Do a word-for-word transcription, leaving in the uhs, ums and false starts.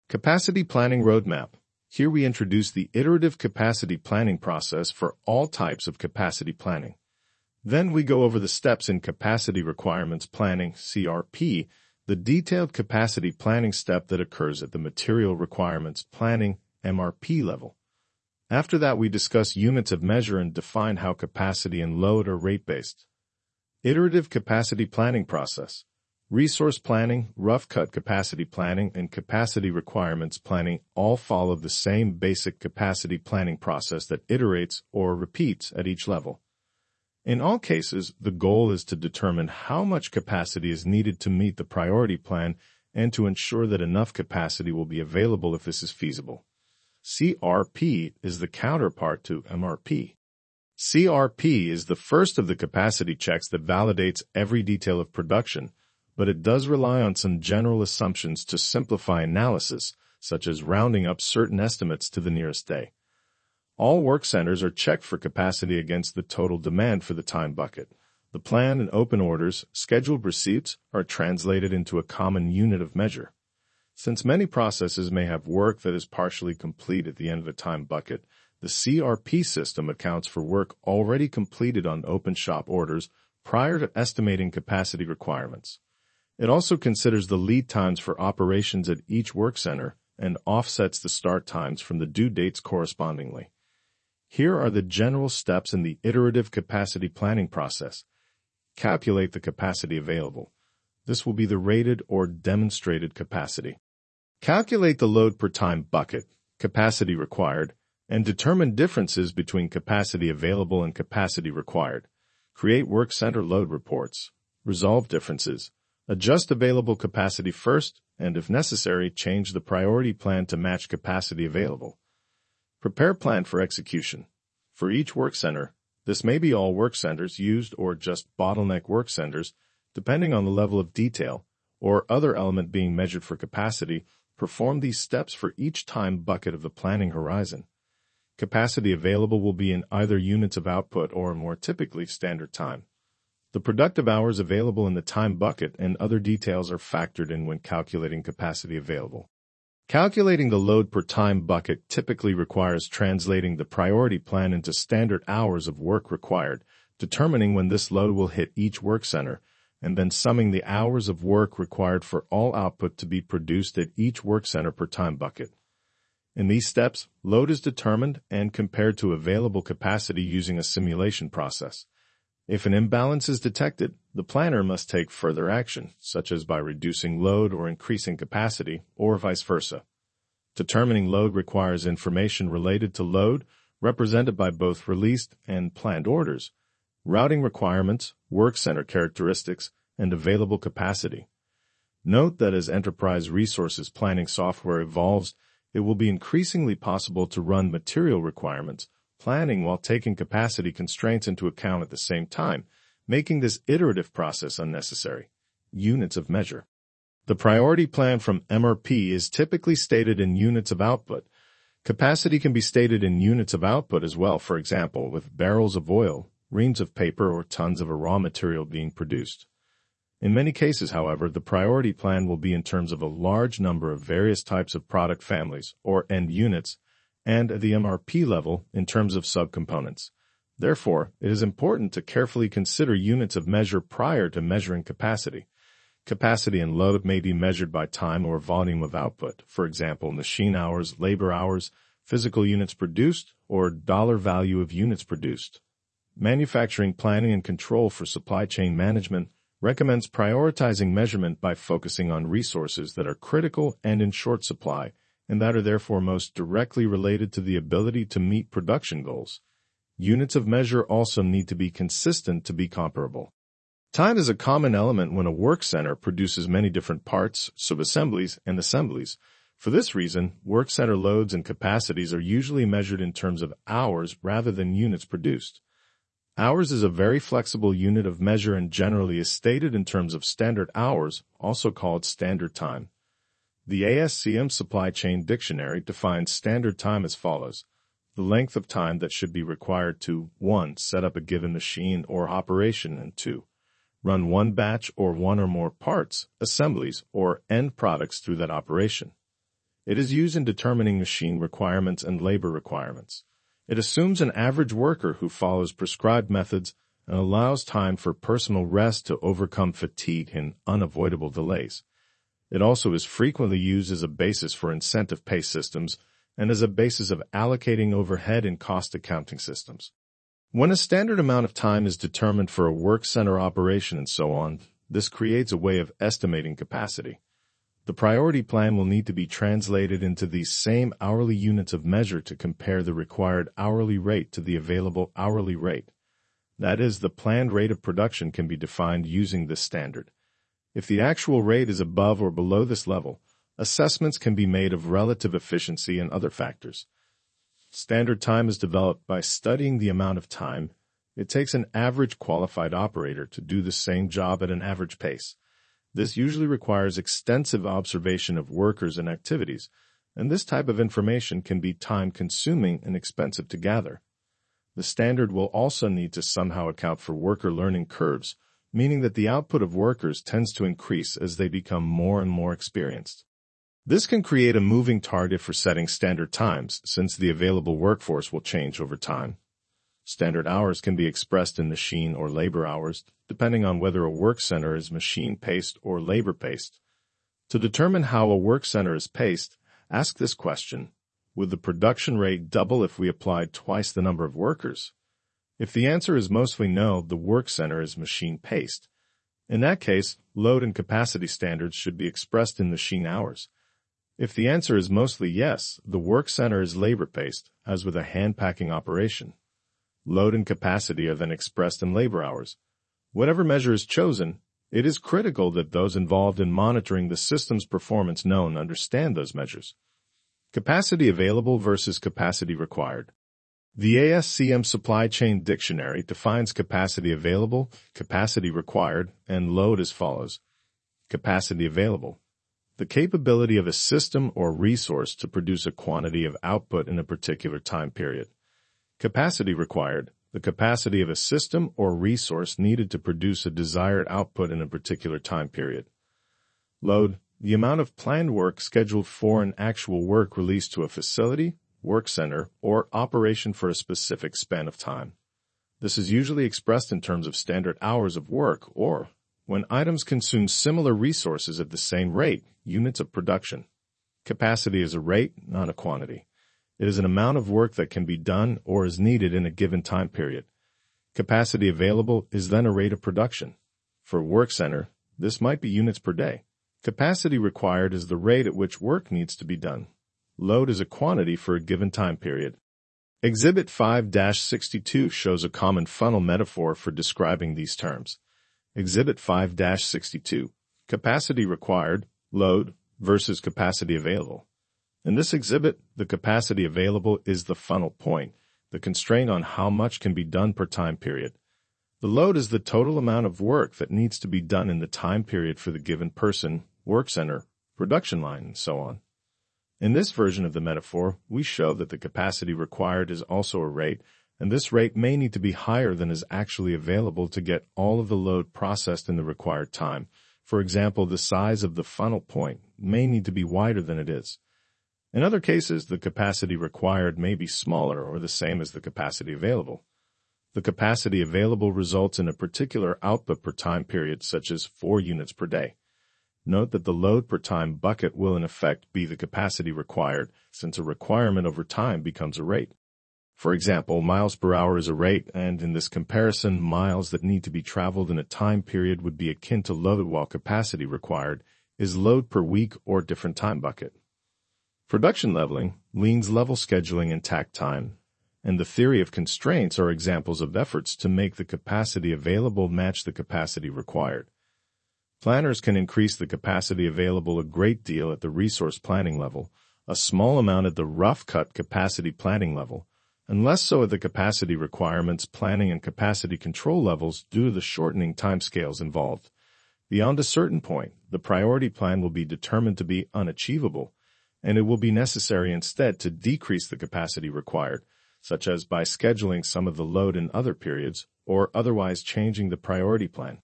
Capacity Planning Roadmap. Here we introduce the iterative capacity planning process for all types of capacity planning. Then we go over the steps in Capacity Requirements Planning, C R P, the detailed capacity planning step that occurs at the Material Requirements Planning, M R P level. After that, we discuss units of measure and define how capacity and load are rate-based. Iterative capacity planning process. Resource planning, rough-cut capacity planning, and capacity requirements planning all follow the same basic capacity planning process that iterates or repeats at each level. In all cases, the goal is to determine how much capacity is needed to meet the priority plan and to ensure that enough capacity will be available if this is feasible. C R P is the counterpart to M R P. C R P is the first of the capacity checks that validates every detail of production, but it does rely on some general assumptions to simplify analysis, such as rounding up certain estimates to the nearest day. All work centers are checked for capacity against the total demand for the time bucket. The plan and open orders, scheduled receipts, are translated into a common unit of measure. Since many processes may have work that is partially complete at the end of a time bucket, the C R P system accounts for work already completed on open shop orders prior to estimating capacity requirements. It also considers the lead times for operations at each work center and offsets the start times from the due dates correspondingly. Here are the general steps in the iterative capacity planning process. Calculate the capacity available. This will be the rated or demonstrated capacity. Calculate the load per time bucket, capacity required, and determine differences between capacity available and capacity required. Create work center load reports. Resolve differences. Adjust available capacity first, and if necessary, change the priority plan to match capacity available. Prepare plan for execution. For each work center, this may be all work centers used or just bottleneck work centers, depending on the level of detail, or other element being measured for capacity. Perform these steps for each time bucket of the planning horizon. Capacity available will be in either units of output or, more typically, standard time. The productive hours available in the time bucket and other details are factored in when calculating capacity available. Calculating the load per time bucket typically requires translating the priority plan into standard hours of work required, determining when this load will hit each work center, and then summing the hours of work required for all output to be produced at each work center per time bucket. In these steps, load is determined and compared to available capacity using a simulation process. If an imbalance is detected, the planner must take further action, such as by reducing load or increasing capacity, or vice versa. Determining load requires information related to load, represented by both released and planned orders, routing requirements, work center characteristics, and available capacity. Note that as enterprise resources planning software evolves, it will be increasingly possible to run material requirements planning while taking capacity constraints into account at the same time, making this iterative process unnecessary. Units of measure. The priority plan from M R P is typically stated in units of output. Capacity can be stated in units of output as well, for example, with barrels of oil, reams of paper, or tons of a raw material being produced. In many cases, however, the priority plan will be in terms of a large number of various types of product families, or end units, and at the M R P level in terms of subcomponents. Therefore, it is important to carefully consider units of measure prior to measuring capacity. Capacity and load may be measured by time or volume of output, for example, machine hours, labor hours, physical units produced, or dollar value of units produced. Manufacturing Planning and Control for Supply Chain Management recommends prioritizing measurement by focusing on resources that are critical and in short supply, and that are therefore most directly related to the ability to meet production goals. Units of measure also need to be consistent to be comparable. Time is a common element when a work center produces many different parts, subassemblies, and assemblies. For this reason, work center loads and capacities are usually measured in terms of hours rather than units produced. Hours is a very flexible unit of measure and generally is stated in terms of standard hours, also called standard time. The A S C M Supply Chain Dictionary defines standard time as follows: the length of time that should be required to one set up a given machine or operation, and two run one batch or one or more parts, assemblies, or end products through that operation. It is used in determining machine requirements and labor requirements. It assumes an average worker who follows prescribed methods and allows time for personal rest to overcome fatigue and unavoidable delays. It also is frequently used as a basis for incentive pay systems and as a basis of allocating overhead in cost accounting systems. When a standard amount of time is determined for a work center operation and so on, this creates a way of estimating capacity. The priority plan will need to be translated into these same hourly units of measure to compare the required hourly rate to the available hourly rate. That is, the planned rate of production can be defined using this standard. If the actual rate is above or below this level, assessments can be made of relative efficiency and other factors. Standard time is developed by studying the amount of time it takes an average qualified operator to do the same job at an average pace. This usually requires extensive observation of workers and activities, and this type of information can be time-consuming and expensive to gather. The standard will also need to somehow account for worker learning curves, meaning that the output of workers tends to increase as they become more and more experienced. This can create a moving target for setting standard times, since the available workforce will change over time. Standard hours can be expressed in machine or labor hours, depending on whether a work center is machine-paced or labor-paced. To determine how a work center is paced, ask this question: would the production rate double if we applied twice the number of workers? If the answer is mostly no, the work center is machine-paced. In that case, load and capacity standards should be expressed in machine hours. If the answer is mostly yes, the work center is labor-paced, as with a hand-packing operation. Load and capacity are then expressed in labor hours. Whatever measure is chosen, it is critical that those involved in monitoring the system's performance know and understand those measures. Capacity available versus capacity required. The A S C M Supply Chain Dictionary defines capacity available, capacity required, and load as follows. Capacity available: the capability of a system or resource to produce a quantity of output in a particular time period. Capacity required: the capacity of a system or resource needed to produce a desired output in a particular time period. Load: the amount of planned work scheduled for an actual work released to a facility, work center, or operation for a specific span of time. This is usually expressed in terms of standard hours of work or, when items consume similar resources at the same rate, units of production. Capacity is a rate, not a quantity. It is an amount of work that can be done or is needed in a given time period. Capacity available is then a rate of production. For a work center, this might be units per day. Capacity required is the rate at which work needs to be done. Load is a quantity for a given time period. Exhibit five dash sixty-two shows a common funnel metaphor for describing these terms. Exhibit five dash sixty-two, capacity required, load, versus capacity available. In this exhibit, the capacity available is the funnel point, the constraint on how much can be done per time period. The load is the total amount of work that needs to be done in the time period for the given person, work center, production line, and so on. In this version of the metaphor, we show that the capacity required is also a rate, and this rate may need to be higher than is actually available to get all of the load processed in the required time. For example, the size of the funnel point may need to be wider than it is. In other cases, the capacity required may be smaller or the same as the capacity available. The capacity available results in a particular output per time period, such as four units per day. Note that the load per time bucket will in effect be the capacity required, since a requirement over time becomes a rate. For example, miles per hour is a rate, and in this comparison, miles that need to be traveled in a time period would be akin to load, while capacity required is load per week or different time bucket. Production leveling, Lean's level scheduling and takt time, and the theory of constraints are examples of efforts to make the capacity available match the capacity required. Planners can increase the capacity available a great deal at the resource planning level, a small amount at the rough-cut capacity planning level, and less so at the capacity requirements planning and capacity control levels due to the shortening timescales involved. Beyond a certain point, the priority plan will be determined to be unachievable, and it will be necessary instead to decrease the capacity required, such as by scheduling some of the load in other periods or otherwise changing the priority plan.